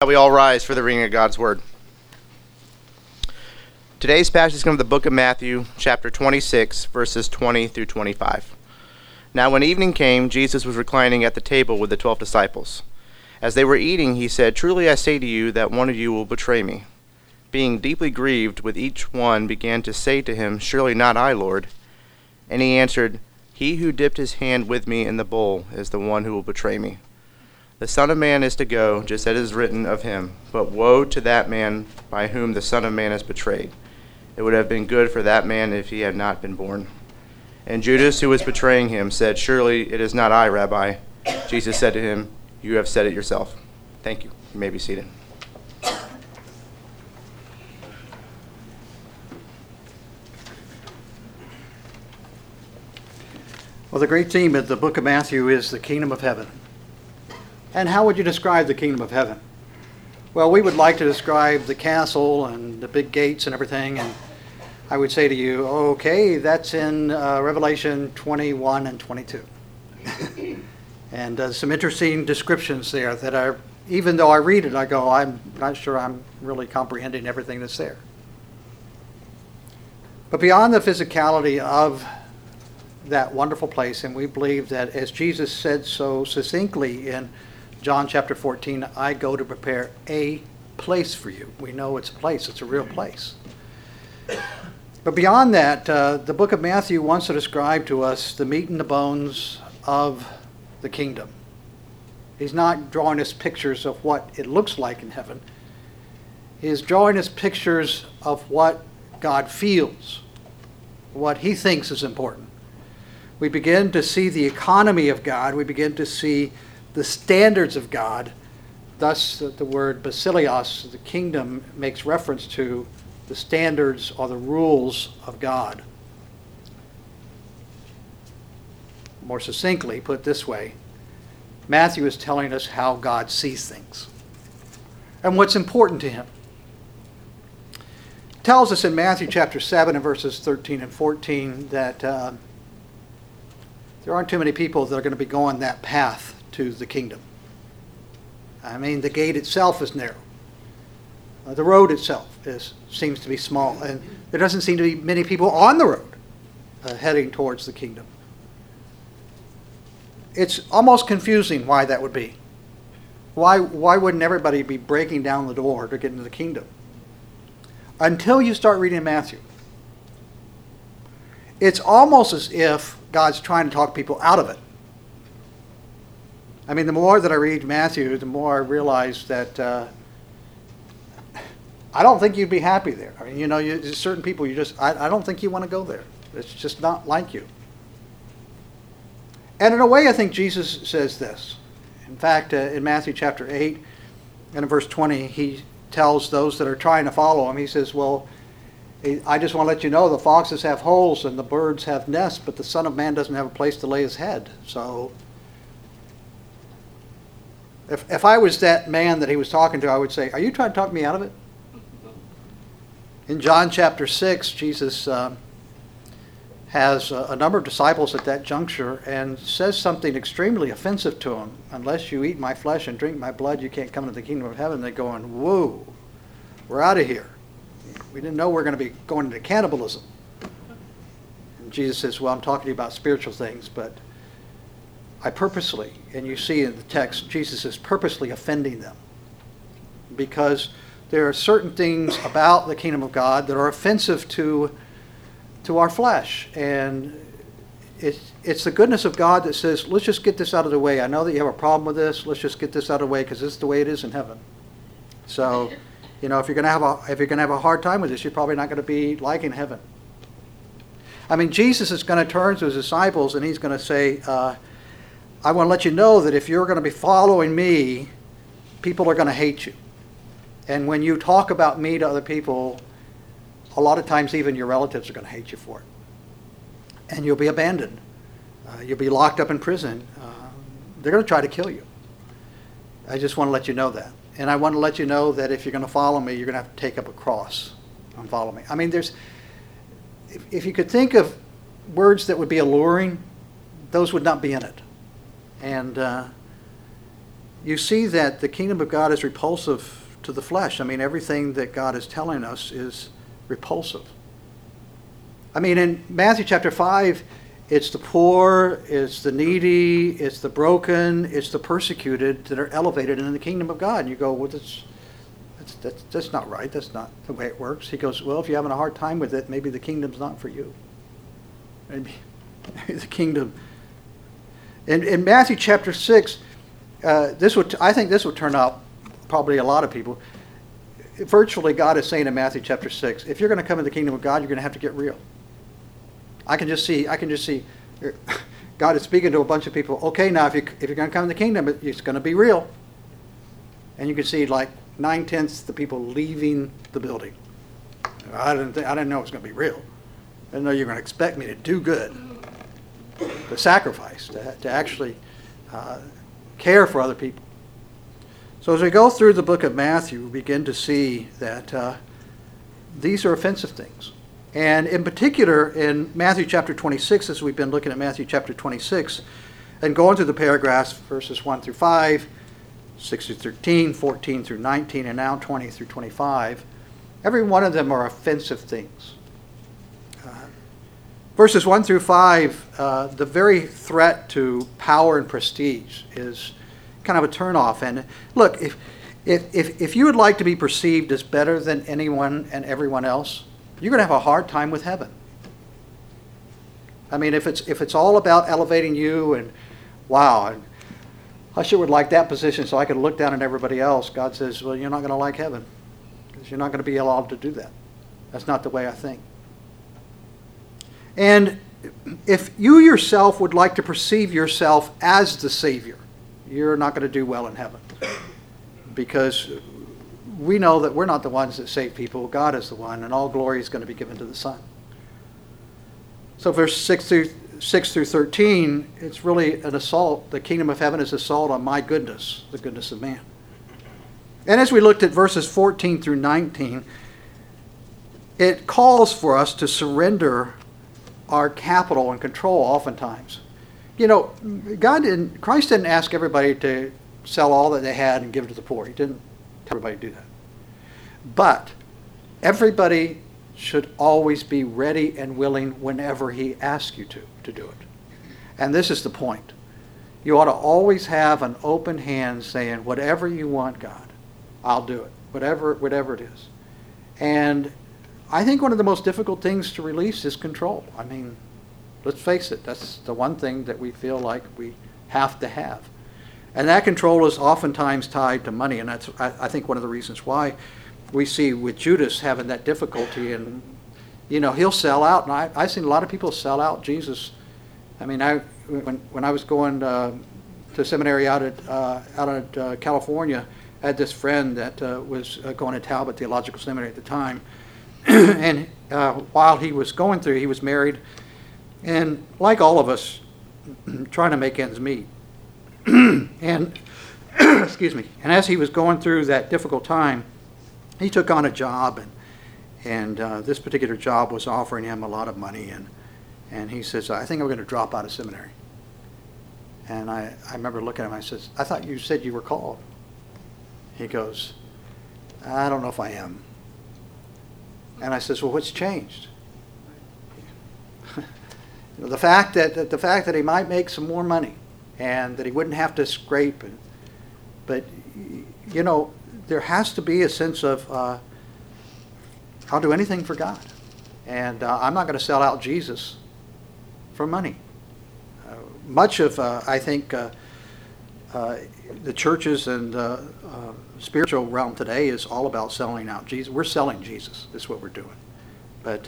we all rise for the reading of God's Word. Today's passage is from the book of Matthew, chapter 26, verses 20 through 25. Now when evening came, Jesus was reclining at the table with the 12 disciples. As they were eating, he said, "Truly I say to you that one of you will betray me." Being deeply grieved with each one, began to say to him, "Surely not I, Lord." And he answered, "He who dipped his hand with me in the bowl is the one who will betray me. The Son of Man is to go, just as it is written of him. But woe to that man by whom the Son of Man is betrayed. It would have been good for that man if he had not been born." And Judas, who was betraying him, said, "Surely it is not I, Rabbi." Jesus said to him, "You have said it yourself." Thank you. You may be seated. Well, the great theme of the book of Matthew is the kingdom of heaven. And how would you describe the kingdom of heaven? Well, we would like to describe the castle and the big gates and everything, and I would say to you, okay, that's in Revelation 21 and 22. And some interesting descriptions there that are, even though I read it, I go, I'm not sure I'm really comprehending everything that's there. But beyond the physicality of that wonderful place, and we believe that as Jesus said so succinctly in John chapter 14, I go to prepare a place for you. We know it's a place, it's a real place. But beyond that, the book of Matthew wants to describe to us the meat and the bones of the kingdom. He's not drawing us pictures of what it looks like in heaven. He's drawing us pictures of what God feels, what he thinks is important. We begin to see the economy of God. We begin to see the standards of God. Thus, the word basileos, the kingdom, makes reference to the standards or the rules of God. More succinctly, put this way, Matthew is telling us how God sees things and what's important to him. It tells us in Matthew chapter 7 and verses 13 and 14 that there aren't too many people that are going to be going that path to the kingdom. I mean, the gate itself is narrow. The road itself seems to be small, and there doesn't seem to be many people on the road heading towards the kingdom. It's almost confusing why that would be. Why wouldn't everybody be breaking down the door to get into the kingdom? Until you start reading Matthew. It's almost as if God's trying to talk people out of it. I mean, the more that I read Matthew, the more I realize that I don't think you'd be happy there. I mean, there's certain people I don't think you want to go there. It's just not like you. And in a way, I think Jesus says this. In fact, in Matthew chapter 8 and in verse 20, he tells those that are trying to follow him, he says, well, I just want to let you know the foxes have holes and the birds have nests, but the Son of Man doesn't have a place to lay his head. So if I was that man that he was talking to, I would say, are you trying to talk me out of it? In John chapter 6, Jesus has a number of disciples at that juncture and says something extremely offensive to them. Unless you eat my flesh and drink my blood, you can't come into the kingdom of heaven. They're going, whoa, we're out of here. We didn't know we were going to be going into cannibalism. And Jesus says, well, I'm talking to you about spiritual things, but I purposely, and you see in the text, Jesus is purposely offending them because there are certain things about the kingdom of God that are offensive to our flesh. And it's the goodness of God that says, let's just get this out of the way. I know that you have a problem with this. Let's just get this out of the way because this is the way it is in heaven. So, if you're going to have a hard time with this, you're probably not going to be liking heaven. I mean, Jesus is going to turn to his disciples and he's going to say, I want to let you know that if you're going to be following me, people are going to hate you. And when you talk about me to other people, a lot of times even your relatives are going to hate you for it. And you'll be abandoned. You'll be locked up in prison. They're going to try to kill you. I just want to let you know that. And I want to let you know that if you're going to follow me, you're going to have to take up a cross and follow me. I mean, if you could think of words that would be alluring, those would not be in it. And you see that the kingdom of God is repulsive to the flesh. I mean, everything that God is telling us is repulsive. I mean, in Matthew chapter 5, it's the poor, it's the needy, it's the broken, it's the persecuted that are elevated in the kingdom of God. And you go, well, that's not right. That's not the way it works. He goes, well, if you're having a hard time with it, maybe the kingdom's not for you. Maybe the kingdom. In Matthew chapter 6, I think this would turn out probably a lot of people. Virtually, God is saying in Matthew chapter 6, if you're going to come in the kingdom of God, you're going to have to get real. I can just see God is speaking to a bunch of people. Okay, now if you're going to come in the kingdom, it's going to be real. And you can see like 9/10 the people leaving the building. I didn't know it was going to be real. I didn't know you were going to expect me to do good, to sacrifice, to actually care for other people. So as we go through the book of Matthew, we begin to see that these are offensive things. And in particular, in Matthew chapter 26, as we've been looking at Matthew chapter 26, and going through the paragraphs, verses 1 through 5, 6 through 13, 14 through 19, and now 20 through 25, every one of them are offensive things. Verses 1 through 5, the very threat to power and prestige is kind of a turnoff. And look, if you would like to be perceived as better than anyone and everyone else, you're going to have a hard time with heaven. I mean, if it's all about elevating you and wow, I sure would like that position so I could look down at everybody else, God says, well, you're not going to like heaven because you're not going to be allowed to do that. That's not the way I think. And if you yourself would like to perceive yourself as the Savior, you're not going to do well in heaven because we know that we're not the ones that save people. God is the one, and all glory is going to be given to the Son. So verse 6 through 13, it's really an assault. The kingdom of heaven is an assault on my goodness, the goodness of man. And as we looked at verses 14 through 19, it calls for us to surrender our capital and control oftentimes. You know, Christ didn't ask everybody to sell all that they had and give it to the poor. He didn't tell everybody to do that. But everybody should always be ready and willing whenever he asks you to do it. And this is the point. You ought to always have an open hand saying, whatever you want, God, I'll do it. Whatever it is. And I think one of the most difficult things to release is control. I mean, let's face it, that's the one thing that we feel like we have to have. And that control is oftentimes tied to money, and that's, I think, one of the reasons why we see with Judas having that difficulty. And, you know, he'll sell out, and I've seen a lot of people sell out Jesus. I mean, when I was going to seminary out at California, I had this friend that was going to Talbot Theological Seminary at the time. And while he was going through, he was married, and like all of us, trying to make ends meet. And excuse me. And as he was going through that difficult time, he took on a job, and this particular job was offering him a lot of money, and he says, I think I'm going to drop out of seminary. And I remember looking at him, I says, I thought you said you were called. He goes, I don't know if I am. And I says, well, what's changed? The fact that he might make some more money and that he wouldn't have to scrape. But, you know, there has to be a sense of I'll do anything for God. And I'm not going to sell out Jesus for money. Much of, I think, the churches and spiritual realm today is all about selling out Jesus. We're selling Jesus. That's what we're doing. But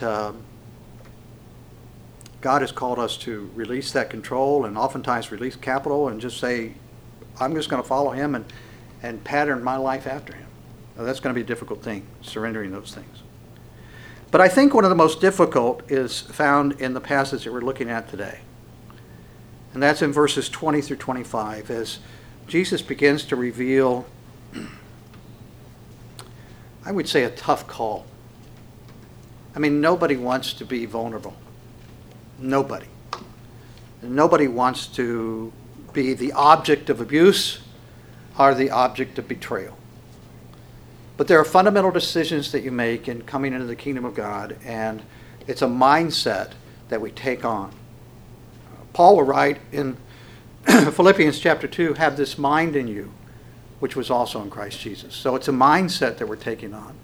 God has called us to release that control and oftentimes release capital and just say, I'm just going to follow him and pattern my life after him. Now, that's going to be a difficult thing, surrendering those things. But I think one of the most difficult is found in the passage that we're looking at today. And that's in verses 20 through 25 as Jesus begins to reveal, I would say, a tough call. I mean, nobody wants to be vulnerable. Nobody. Nobody wants to be the object of abuse. are the object of betrayal. But there are fundamental decisions that you make in coming into the kingdom of God, and it's a mindset that we take on. Paul will write in Philippians chapter 2, have this mind in you, which was also in Christ Jesus. So it's a mindset that we're taking on.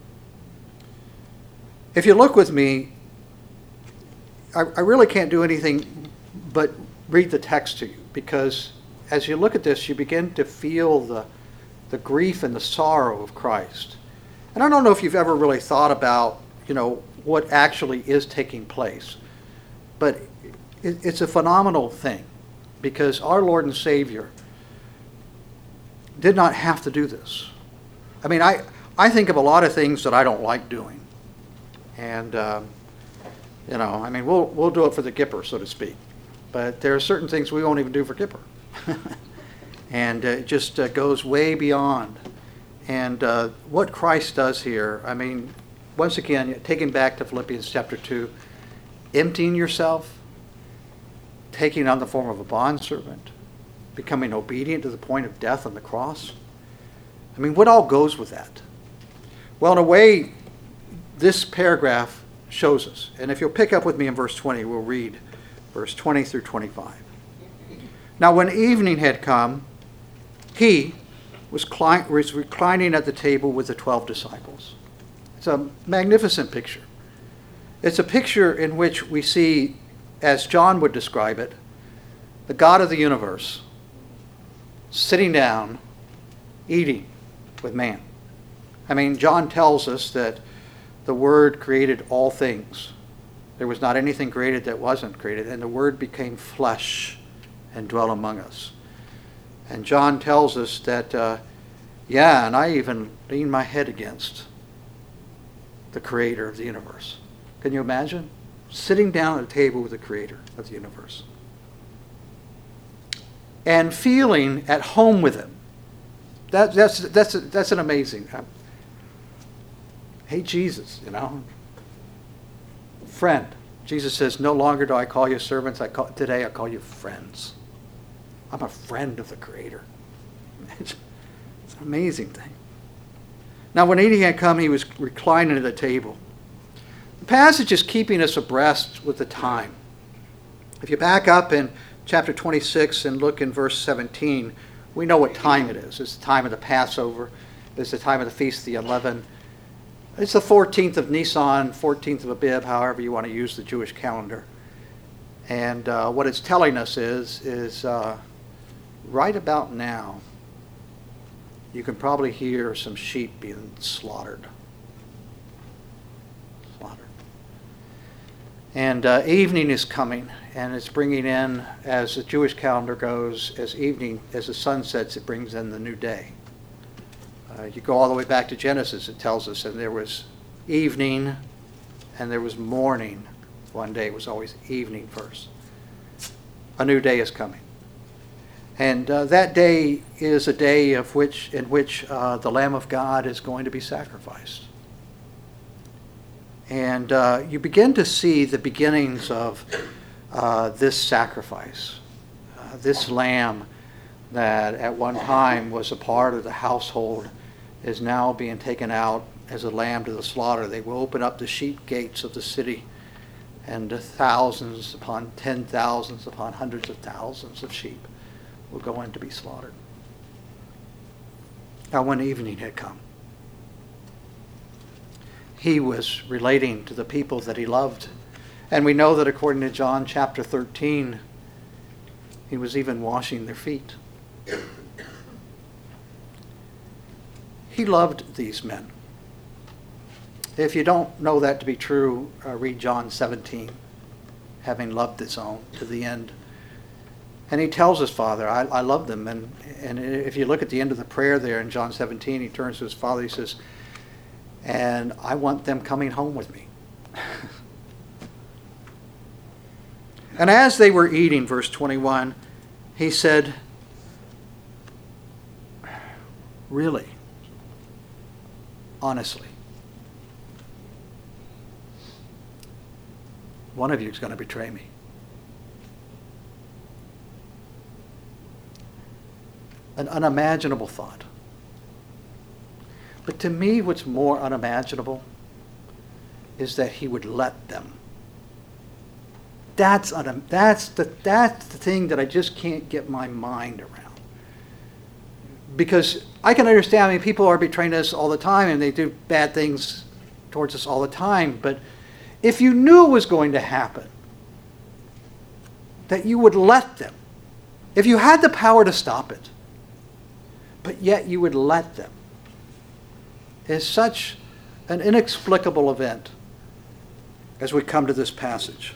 If you look with me, I really can't do anything but read the text to you, because as you look at this, you begin to feel the grief and the sorrow of Christ. And I don't know if you've ever really thought about, what actually is taking place. But it's a phenomenal thing, because our Lord and Savior did not have to do this. I mean, I think of a lot of things that I don't like doing. And, we'll do it for the Kipper, so to speak. But there are certain things we won't even do for Kipper. And it just goes way beyond. And what Christ does here, once again, taking back to Philippians chapter 2, emptying yourself, taking on the form of a bondservant, becoming obedient to the point of death on the cross. What all goes with that? Well, in a way, this paragraph shows us. And if you'll pick up with me in verse 20, we'll read verse 20 through 25. Now, when evening had come, he was reclining at the table with the 12 disciples. It's a magnificent picture. It's a picture in which we see, as John would describe it, the God of the universe sitting down, eating with man. John tells us that the Word created all things. There was not anything created that wasn't created, and the Word became flesh and dwelt among us. And John tells us that, and I even leaned my head against the Creator of the universe. Can you imagine? Sitting down at a table with the Creator of the universe. And feeling at home with Him. That's an amazing. Hey, Jesus, friend. Jesus says, no longer do I call you servants. Today I call you friends. I'm a friend of the Creator. It's an amazing thing. Now, when evening had come, he was reclining at the table. The passage is keeping us abreast with the time. If you back up in chapter 26 and look in verse 17, we know what time it is. It's the time of the Passover. It's the time of the Feast of the Unleavened. It's the 14th of Nisan, 14th of Abib, however you want to use the Jewish calendar. And what it's telling us is right about now, you can probably hear some sheep being slaughtered. And evening is coming, and it's bringing in, as the Jewish calendar goes, as the sun sets, it brings in the new day. You go all the way back to Genesis, it tells us, and there was evening and there was morning. One day it was always evening first. A new day is coming. And that day is a day in which the Lamb of God is going to be sacrificed. And you begin to see the beginnings of this sacrifice. This lamb that at one time was a part of the household is now being taken out as a lamb to the slaughter. They will open up the sheep gates of the city, and thousands upon 10,000s upon hundreds of thousands of sheep will go in to be slaughtered. Now, when evening had come, he was relating to the people that he loved. And we know that according to John chapter 13, he was even washing their feet. He loved these men. If you don't know that to be true, read John 17, having loved his own to the end. And he tells his father, I love them. And if you look at the end of the prayer there in John 17, he turns to his father, he says, and I want them coming home with me. And as they were eating, verse 21, he said, really, honestly, one of you is going to betray me. an unimaginable thought. But to me, what's more unimaginable is that he would let them. That's the thing that I just can't get my mind around. Because I can understand, I mean, people are betraying us all the time and they do bad things towards us all the time. But if you knew it was going to happen, that you would let them. If you had the power to stop it, but yet you would let them, is such an inexplicable event as we come to this passage.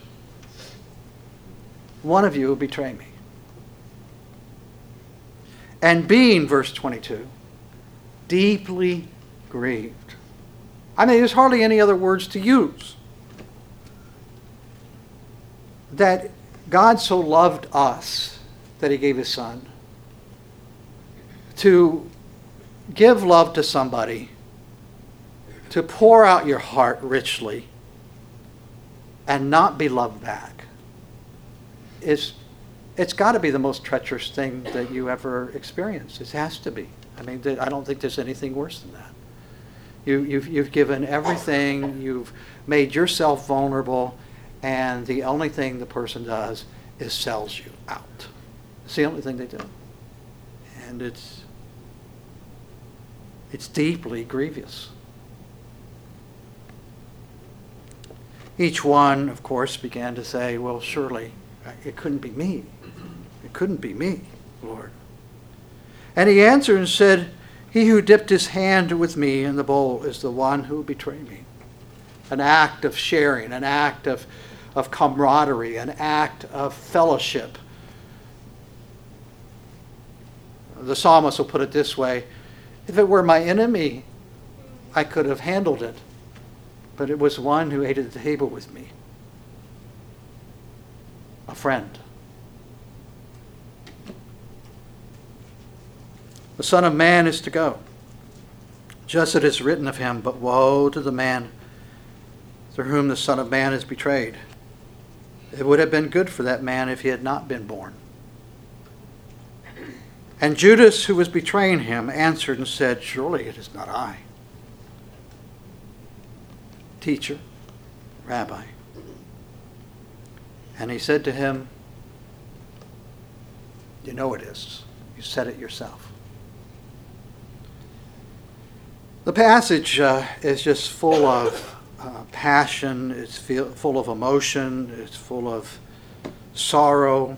One of you will betray me. And being, verse 22, deeply grieved. I mean, there's hardly any other words to use. That God so loved us that he gave his son. To give love to somebody, to pour out your heart richly and not be loved back, it's got to be the most treacherous thing that you ever experienced. It has to be. I mean, I don't think there's anything worse than that. You've given everything. You've made yourself vulnerable, and the only thing the person does is sells you out. It's the only thing they do, and it's deeply grievous. Each one, of course, began to say, "Well, surely it couldn't be me. It couldn't be me, Lord." And he answered and said, "He who dipped his hand with me in the bowl is the one who betrayed me." An act of sharing, an act of camaraderie, an act of fellowship. The psalmist will put it this way: if it were my enemy, I could have handled it. But it was one who ate at the table with me. A friend. The Son of Man is to go, just as it is written of him, but woe to the man through whom the Son of Man is betrayed. It would have been good for that man if he had not been born. And Judas, who was betraying him, answered and said, "Surely it is not I." Teacher, Rabbi. And he said to him, "You know it is. You said it yourself." The passage is just full of passion. It's full of emotion. It's full of sorrow.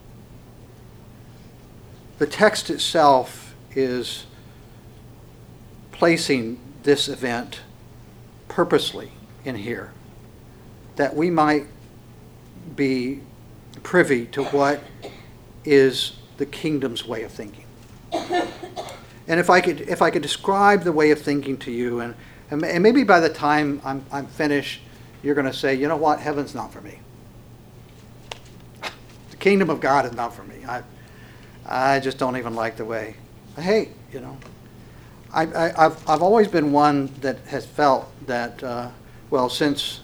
The text itself is placing this event purposely in here, that we might be privy to what is the kingdom's way of thinking. And if I could describe the way of thinking to you, and maybe by the time I'm finished, you're going to say, "You know what? Heaven's not for me. The kingdom of God is not for me. I just don't even like the way." Hey, you know, I've always been one that has felt that, since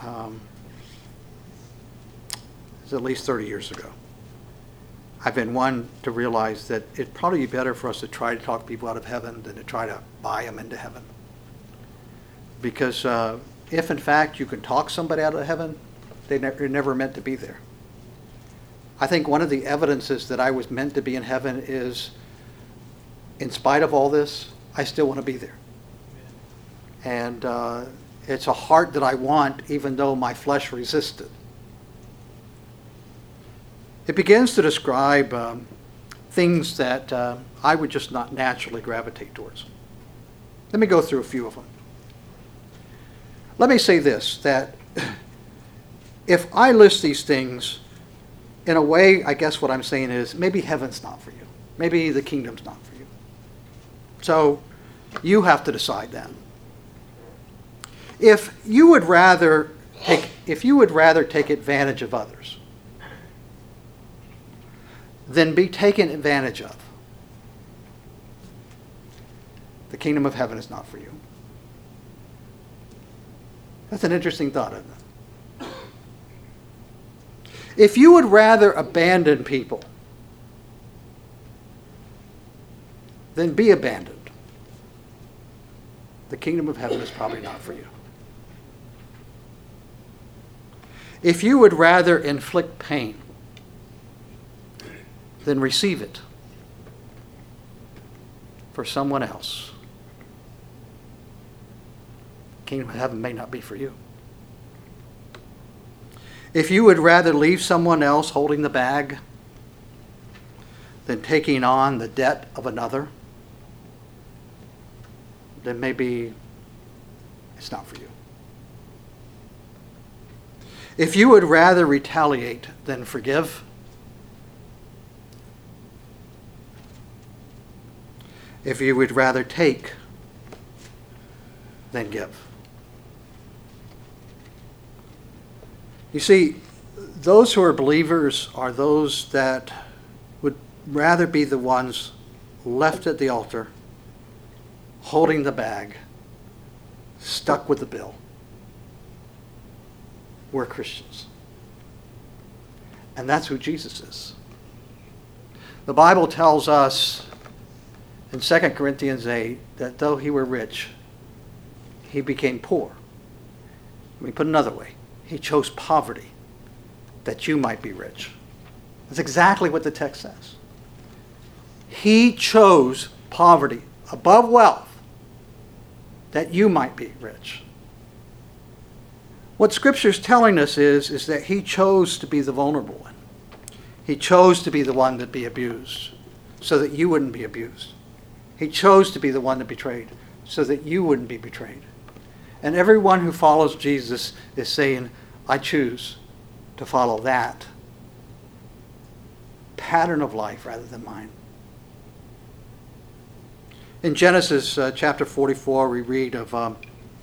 it's at least 30 years ago, I've been one to realize that it'd probably be better for us to try to talk people out of heaven than to try to buy them into heaven. Because if in fact you can talk somebody out of heaven, they're never meant to be there. I think one of the evidences that I was meant to be in heaven is, in spite of all this, I still want to be there. And it's a heart that I want, even though my flesh resisted. It begins to describe things that I would just not naturally gravitate towards. Let me go through a few of them. Let me say this, that if I list these things, in a way, I guess what I'm saying is, maybe heaven's not for you. Maybe the kingdom's not for you. So you have to decide that. If you would rather take advantage of others than be taken advantage of, the kingdom of heaven is not for you. That's an interesting thought, isn't it? If you would rather abandon people then be abandoned. The kingdom of heaven is probably not for you. If you would rather inflict pain than receive it for someone else, the kingdom of heaven may not be for you. If you would rather leave someone else holding the bag than taking on the debt of another, then maybe it's not for you. If you would rather retaliate than forgive, if you would rather take than give. You see, those who are believers are those that would rather be the ones left at the altar, holding the bag, stuck with the bill. We're Christians. And that's who Jesus is. The Bible tells us in 2 Corinthians 8 that though he were rich, he became poor. Let me put it another way. He chose poverty that you might be rich. That's exactly what the text says. He chose poverty above wealth that you might be rich. What Scripture's telling us is that he chose to be the vulnerable one. He chose to be the one that be abused so that you wouldn't be abused. He chose to be the one that betrayed so that you wouldn't be betrayed. And everyone who follows Jesus is saying, I choose to follow that pattern of life rather than mine. In Genesis chapter 44, we read of an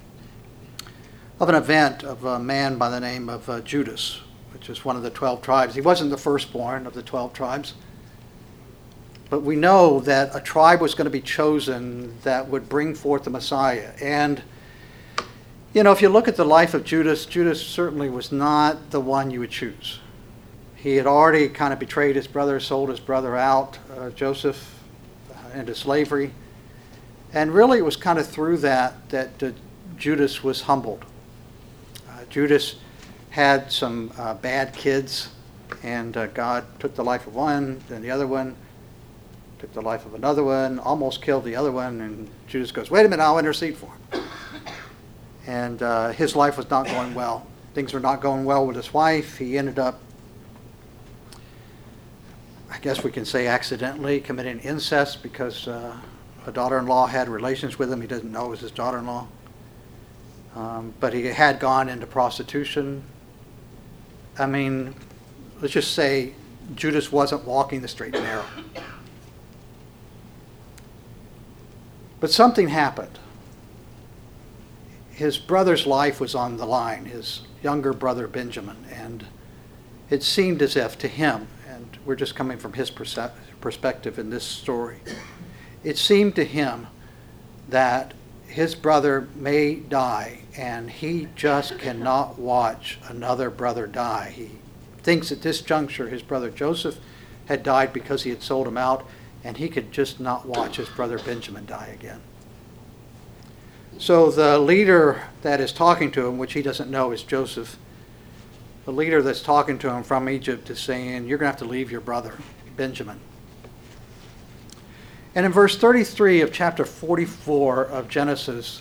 event of a man by the name of Judas, which is one of the 12 tribes. He wasn't the firstborn of the 12 tribes, but we know that a tribe was going to be chosen that would bring forth the Messiah. And you know, if you look at the life of Judas, Judas certainly was not the one you would choose. He had already kind of betrayed his brother, sold his brother out, Joseph, into slavery. And really it was kind of through that Judas was humbled. Judas had some bad kids, and God took the life of one, then the other one, took the life of another one, almost killed the other one, and Judas goes, wait a minute, I'll intercede for him. And his life was not going well. Things were not going well with his wife. He ended up, I guess we can say accidentally, committing incest because a daughter-in-law had relations with him. He didn't know it was his daughter-in-law. But he had gone into prostitution. I mean, let's just say Judas wasn't walking the straight and narrow. But something happened. His brother's life was on the line, his younger brother Benjamin, and it seemed as if to him, and we're just coming from his perspective in this story, it seemed to him that his brother may die, and he just cannot watch another brother die. He thinks at this juncture his brother Joseph had died because he had sold him out, and he could just not watch his brother Benjamin die again. So the leader that is talking to him, which he doesn't know is Joseph, the leader that's talking to him from Egypt is saying, you're going to have to leave your brother, Benjamin. And in verse 33 of chapter 44 of Genesis,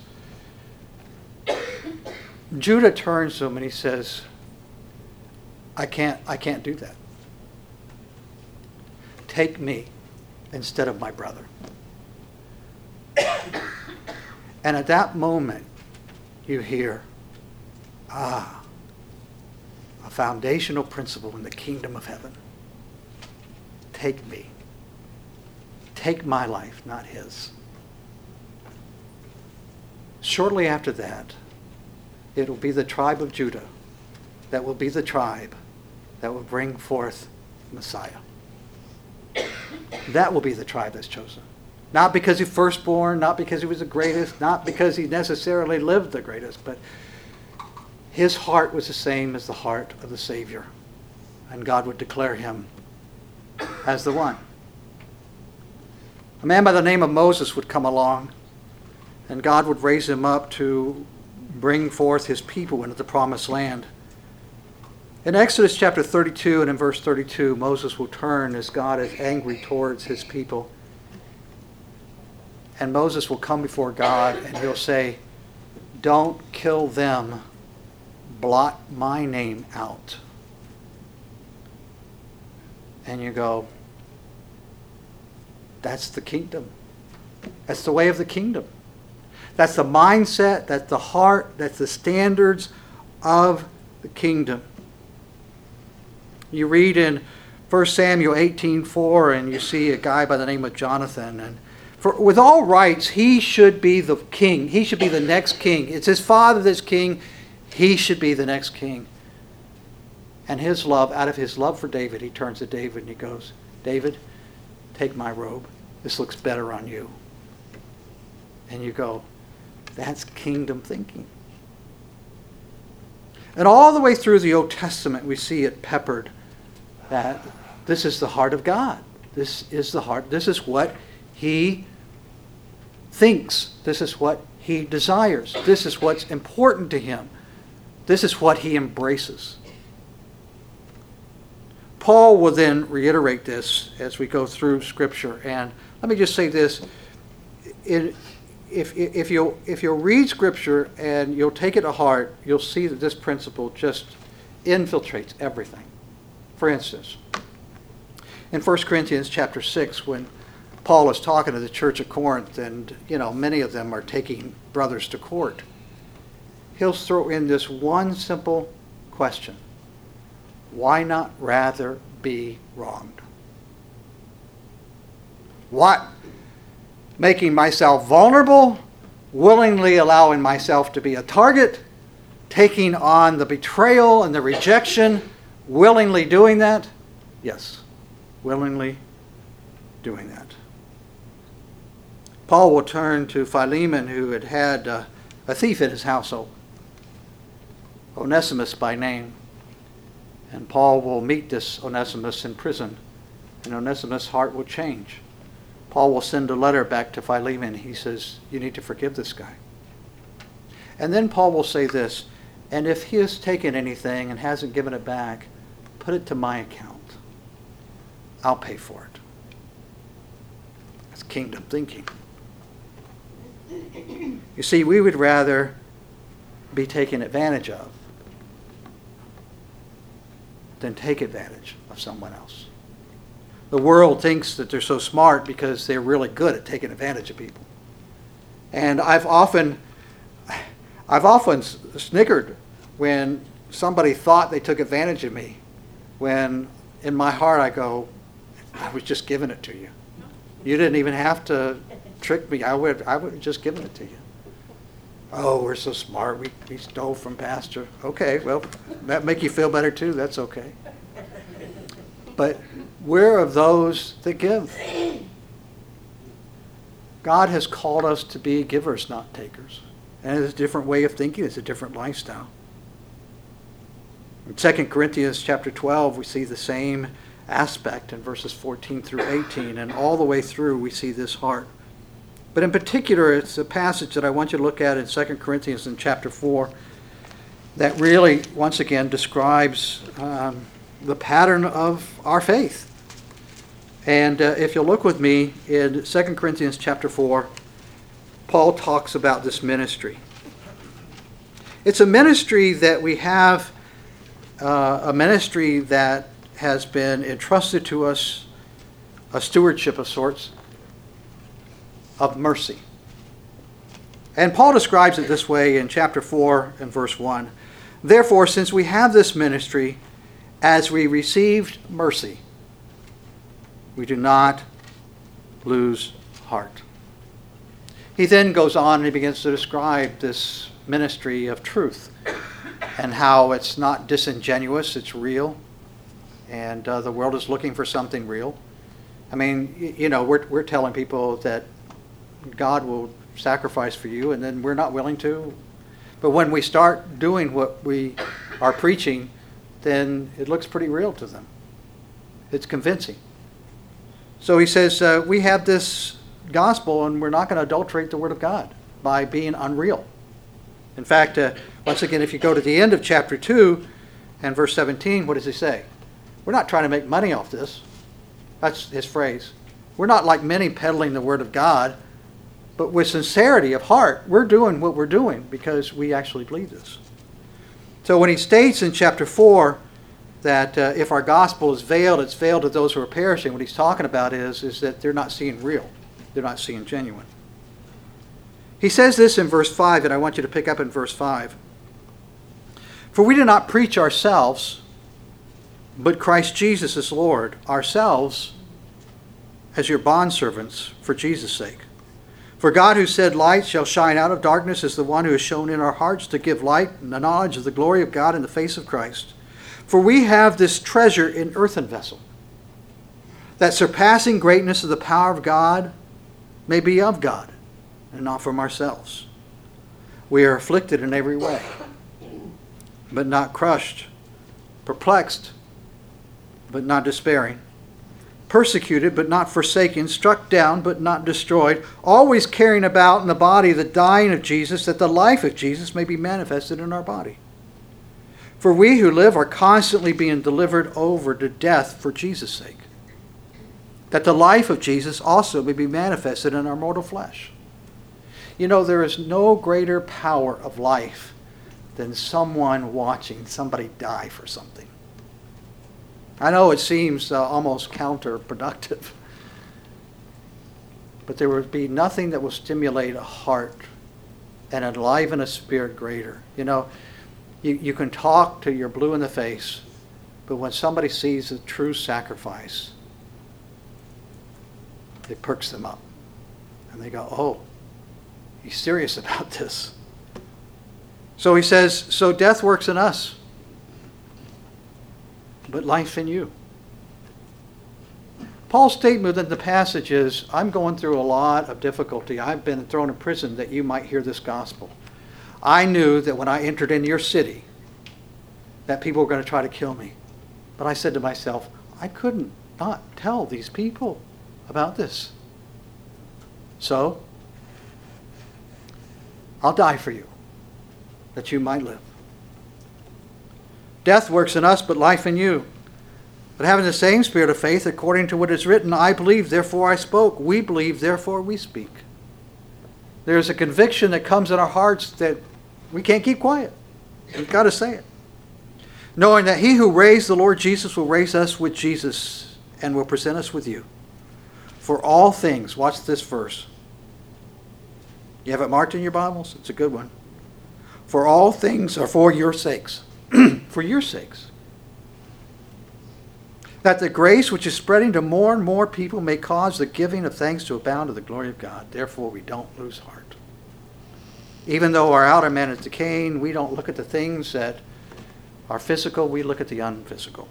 Judah turns to him and he says, I can't do that. Take me instead of my brother. And at that moment, you hear, a foundational principle in the kingdom of heaven. Take me. Take my life, not his. Shortly after that, it will be the tribe of Judah that will be the tribe that will bring forth Messiah. That will be the tribe that's chosen. Not because he's firstborn, not because he was the greatest, not because he necessarily lived the greatest, but his heart was the same as the heart of the Savior. And God would declare him as the one. A man by the name of Moses would come along, and God would raise him up to bring forth his people into the promised land. In Exodus chapter 32 and in verse 32, Moses will turn as God is angry towards his people. And Moses will come before God and he'll say, "Don't kill them. Blot my name out." And you go, that's the kingdom. That's the way of the kingdom. That's the mindset, that's the heart, that's the standards of the kingdom. You read in 1 Samuel 18:4 and you see a guy by the name of Jonathan. And with all rights, he should be the king. He should be the next king. It's his father that's king. He should be the next king. And his love, out of his love for David, he turns to David and he goes, "David, take my robe. This looks better on you." And you go, that's kingdom thinking. And all the way through the Old Testament, we see it peppered that this is the heart of God. This is the heart. This is what he thinks. This is what he desires. This is what's important to him. This is what he embraces. Paul will then reiterate this as we go through Scripture. And let me just say this. If you'll read Scripture and you'll take it to heart, you'll see that this principle just infiltrates everything. For instance, in 1 Corinthians chapter 6, when Paul is talking to the church of Corinth, and many of them are taking brothers to court, he'll throw in this one simple question: why not rather be wronged? What? Making myself vulnerable, willingly allowing myself to be a target, taking on the betrayal and the rejection, willingly doing that? Yes, willingly doing that. Paul will turn to Philemon, who had a thief in his household, Onesimus by name. And Paul will meet this Onesimus in prison, and Onesimus' heart will change. Paul will send a letter back to Philemon. He says, you need to forgive this guy. And then Paul will say this, and if he has taken anything and hasn't given it back, put it to my account. I'll pay for it. That's kingdom thinking. You see, we would rather be taken advantage of than take advantage of someone else. The world thinks that they're so smart because they're really good at taking advantage of people. And I've often snickered when somebody thought they took advantage of me, when in my heart I go, I was just giving it to you. You didn't even have to trick me. I would have just given it to you. Oh, we're so smart. We stole from Pastor. Okay, well, that make you feel better too. That's okay. But we're of those that give. God has called us to be givers, not takers. And it's a different way of thinking. It's a different lifestyle. In 2 Corinthians chapter 12, we see the same aspect in verses 14 through 18. And all the way through, we see this heart. But in particular, it's a passage that I want you to look at in 2 Corinthians in chapter 4 that really, once again, describes the pattern of our faith. And if you'll look with me in 2 Corinthians chapter 4, Paul talks about this ministry. It's a ministry that we have, a ministry that has been entrusted to us, a stewardship of sorts, of mercy. And Paul describes it this way in chapter 4 and verse 1. Therefore, since we have this ministry, as we received mercy, we do not lose heart. He then goes on and he begins to describe this ministry of truth and how it's not disingenuous, it's real. And the world is looking for something real. I mean, we're telling people that God will sacrifice for you, and then we're not willing to. But when we start doing what we are preaching, then it looks pretty real to them. It's convincing. So he says, we have this gospel, and we're not going to adulterate the Word of God by being unreal. In fact, once again, if you go to the end of chapter 2 and verse 17, what does he say? We're not trying to make money off this. That's his phrase. We're not like many peddling the Word of God, but with sincerity of heart, we're doing what we're doing because we actually believe this. So when he states in chapter 4 that if our gospel is veiled, it's veiled to those who are perishing, what he's talking about is that they're not seeing real. They're not seeing genuine. He says this in verse 5, and I want you to pick up in verse 5. For we do not preach ourselves, but Christ Jesus is Lord, ourselves as your bondservants for Jesus' sake. For God, who said, light shall shine out of darkness, is the one who has shown in our hearts to give light and the knowledge of the glory of God in the face of Christ. For we have this treasure in earthen vessel, that surpassing greatness of the power of God may be of God, and not from ourselves. We are afflicted in every way, but not crushed, perplexed, but not despairing, persecuted, but not forsaken, struck down, but not destroyed, always carrying about in the body the dying of Jesus, that the life of Jesus may be manifested in our body. For we who live are constantly being delivered over to death for Jesus' sake, that the life of Jesus also may be manifested in our mortal flesh. You know, there is no greater power of life than someone watching somebody die for something. I know it seems almost counterproductive, but there would be nothing that will stimulate a heart and enliven a spirit greater. You know, you can talk till you're blue in the face, but when somebody sees a true sacrifice, it perks them up. And they go, oh, he's serious about this. So he says, so death works in us, but life in you. Paul's statement in the passage is, I'm going through a lot of difficulty. I've been thrown in prison that you might hear this gospel. I knew that when I entered into your city, that people were going to try to kill me. But I said to myself, I couldn't not tell these people about this. So, I'll die for you, that you might live. Death works in us, but life in you. But having the same spirit of faith, according to what is written, I believe, therefore I spoke. We believe, therefore we speak. There's a conviction that comes in our hearts that we can't keep quiet. We've got to say it. Knowing that he who raised the Lord Jesus will raise us with Jesus and will present us with you. For all things, watch this verse. You have it marked in your Bibles? It's a good one. For all things are for your sakes. For your sakes. That the grace which is spreading to more and more people may cause the giving of thanks to abound to the glory of God. Therefore we don't lose heart. Even though our outer man is decaying, we don't look at the things that are physical, we look at the unphysical.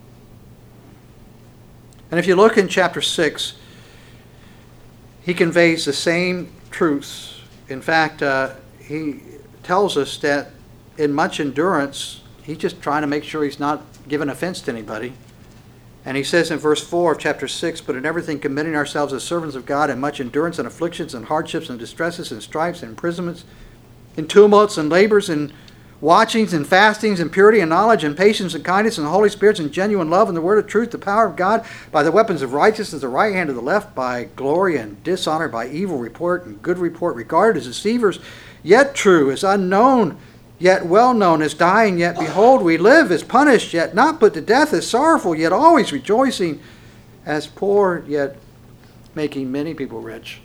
And if you look in chapter 6, he conveys the same truths. In fact, he tells us that in much endurance, he's just trying to make sure he's not giving offense to anybody. And he says in verse 4 of chapter 6, but in everything committing ourselves as servants of God in much endurance and afflictions and hardships and distresses and stripes and imprisonments, in tumults and labors and watchings and fastings and purity and knowledge and patience and kindness and the Holy Spirit and genuine love and the word of truth, the power of God, by the weapons of righteousness, the right hand of the left, by glory and dishonor, by evil report and good report, regarded as deceivers, yet true, as unknown, yet well known, as dying, yet behold, we live, as punished, yet not put to death, as sorrowful, yet always rejoicing, as poor, yet making many people rich.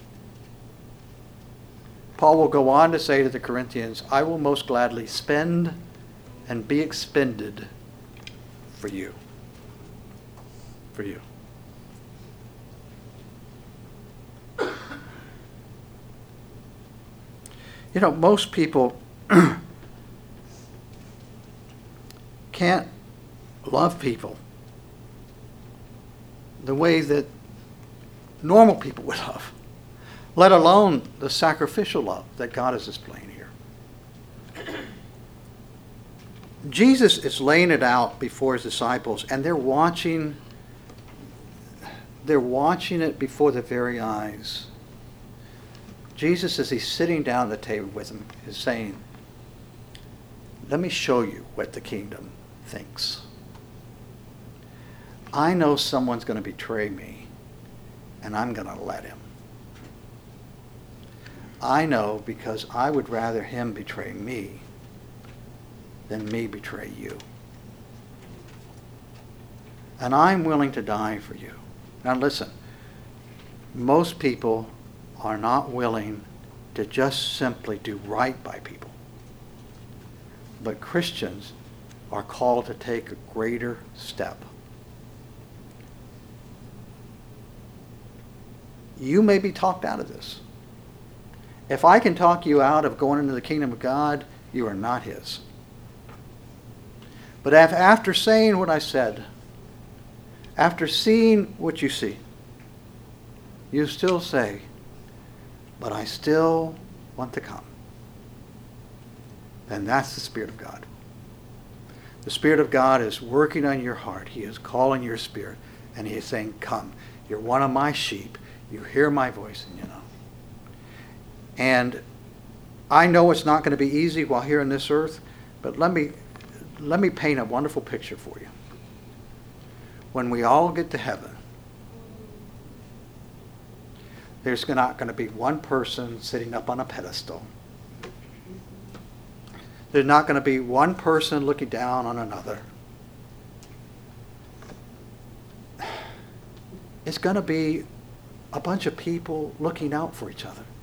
Paul will go on to say to the Corinthians, I will most gladly spend and be expended for you. For you. You know, most people can't love people the way that normal people would love, let alone the sacrificial love that God is displaying here. Jesus is laying it out before his disciples, and they're watching they're watching it before their very eyes. Jesus, as he's sitting down at the table with them, is saying, let me show you what the kingdom thinks. I know someone's going to betray me, and I'm going to let him. I know because I would rather him betray me than me betray you. And I'm willing to die for you. Now listen, most people are not willing to just simply do right by people. But Christians are called to take a greater step. You may be talked out of this. If I can talk you out of going into the kingdom of God, you are not his. But after saying what I said, after seeing what you see, you still say, but I still want to come. Then that's the Spirit of God. The Spirit of God is working on your heart. He is calling your spirit, and he is saying, come. You're one of my sheep. You hear my voice, and you know. And I know it's not going to be easy while here on this earth, but let me paint a wonderful picture for you. When we all get to heaven, there's not going to be one person sitting up on a pedestal. There's not going to be one person looking down on another. It's going to be a bunch of people looking out for each other,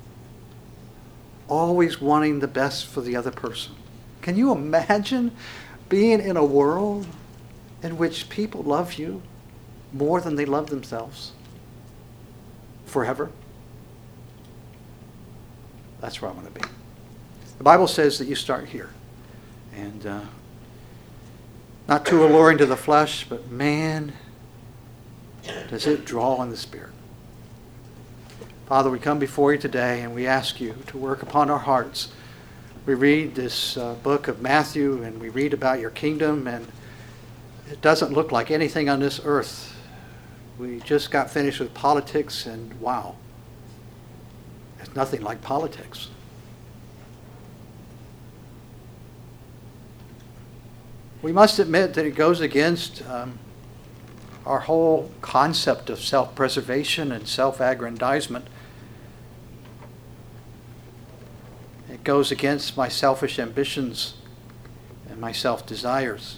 always wanting the best for the other person. Can you imagine being in a world in which people love you more than they love themselves forever? That's where I want to be. The Bible says that you start here. And not too alluring to the flesh, but man, does it draw on the Spirit. Father, we come before you today and we ask you to work upon our hearts. We read this book of Matthew and we read about your kingdom, and it doesn't look like anything on this earth. We just got finished with politics, and wow, it's nothing like politics. We must admit that it goes against our whole concept of self-preservation and self-aggrandizement. It goes against my selfish ambitions and my self-desires.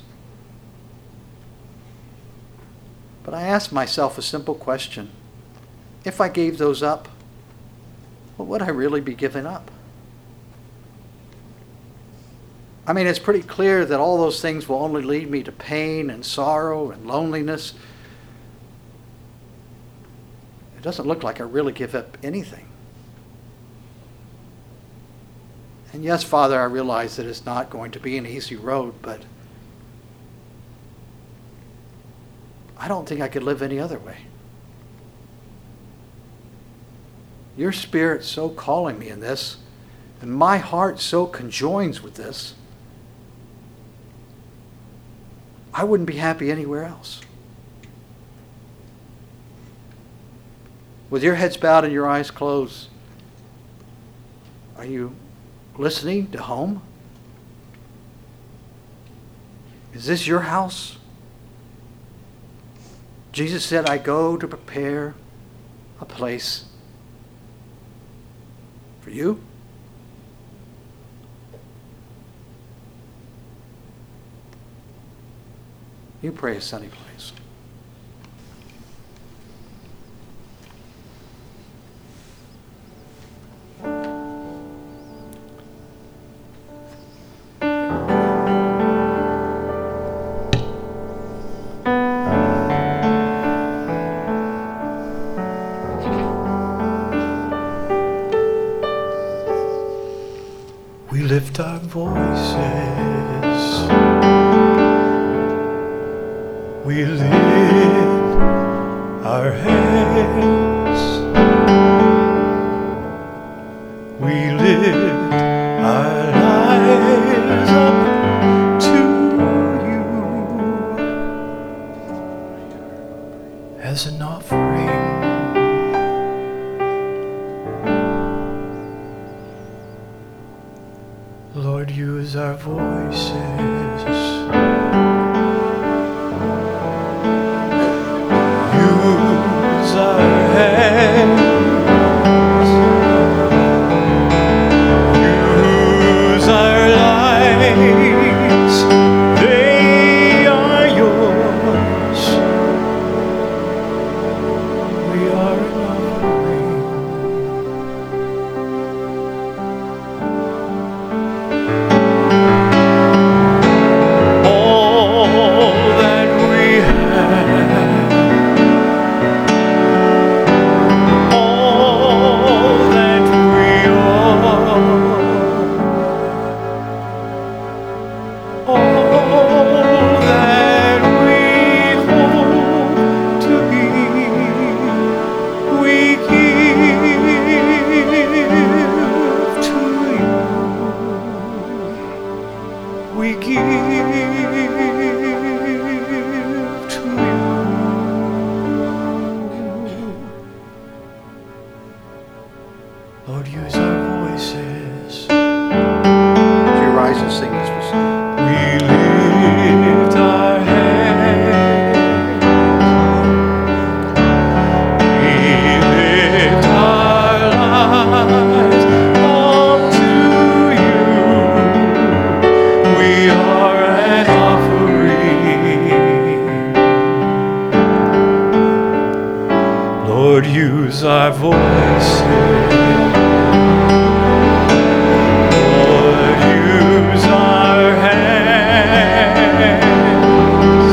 But I ask myself a simple question. If I gave those up, what would I really be giving up? I mean, it's pretty clear that all those things will only lead me to pain and sorrow and loneliness. It doesn't look like I really give up anything. And yes, Father, I realize that it's not going to be an easy road, but I don't think I could live any other way. Your Spirit's so calling me in this, and my heart so conjoins with this, I wouldn't be happy anywhere else. With your heads bowed and your eyes closed, are you listening to home? Is this your house? Jesus said, I go to prepare a place for you. You pray a sunny place. We lift our voices, we lift our hands, we lift our lives up to you as an offering. Lord, use our voices. Use our hands. Use our lives. They are yours. We are an offering. All that we have, all that we are, all that we hope to be, we give to you. We give to you. Lord, use our voices. Would you rise and sing as we sing? We lift our hands. We lift our lives unto you. We are an offering. Lord, use our voices. Lord, use our hands.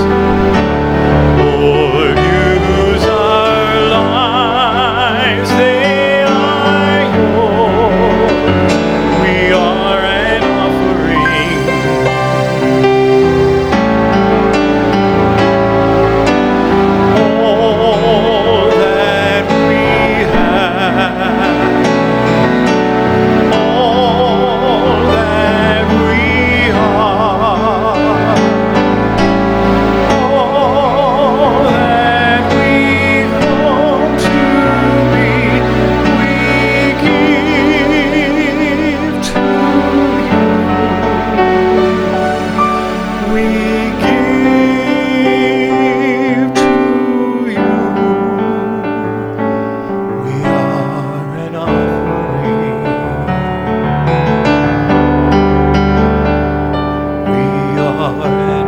Lord, use our lives. They are yours. We are an offering. All that we have, all that we are, all that we hope to be, we give to you. We give to you. We are an offering. We are an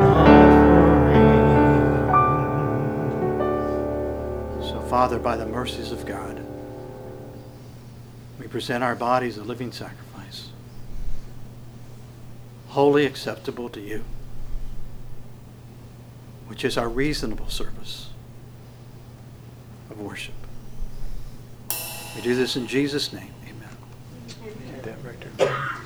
offering. So, Father, by the mercies of God, we present our bodies a living sacrifice, wholly acceptable to you, which is our reasonable service of worship. We do this in Jesus' name. Amen. That right there.